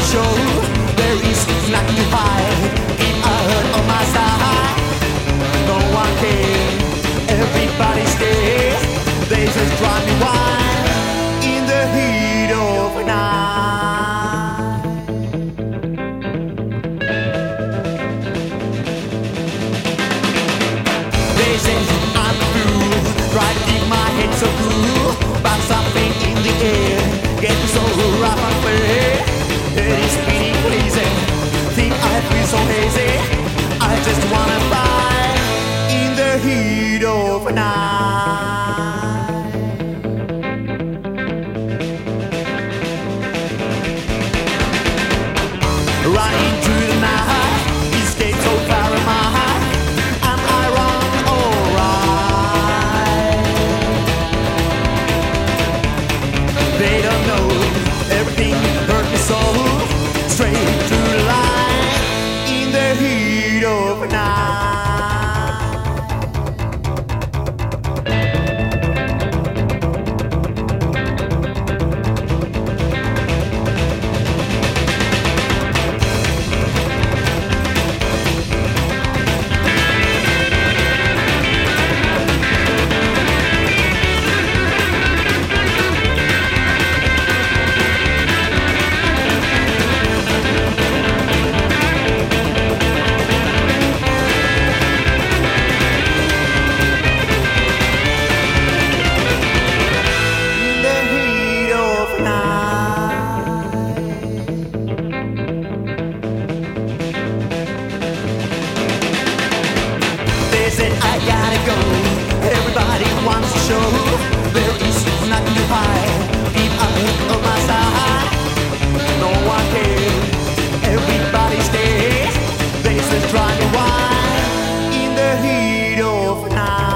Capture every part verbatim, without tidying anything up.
show. There is nothing to hide. Keep a hurt on my side. No one cares. Everybody stays. They just drive me wild in the heat of the night. They say I'm a fool. Try to keep my head so cool, but something in the air getting so rough and fair. It is pretty crazy. Think I feel so hazy. I just wanna fly in the heat of the night. Running through the night, escape so far am I. Am I wrong or right? They don't know everything hurt me so. Straight through the line in the heat of the night. I gotta go. Everybody wants to show. There is nothing to hide. Keep a hook on my side. No one cares. Everybody stays. They just drive me wild in the heat of the night.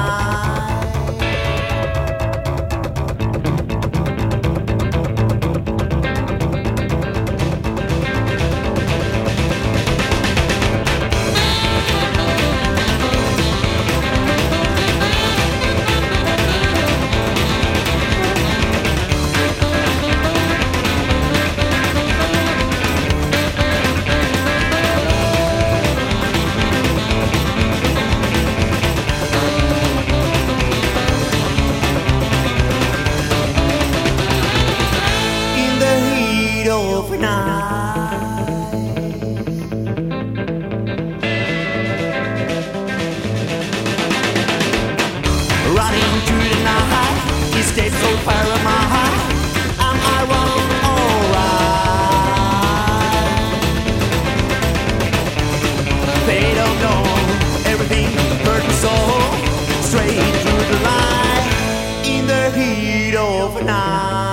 Running through the night, escape so far am I. Am I wrong or right? They don't know everything hurt me so. Straight through the line in the heat of the night.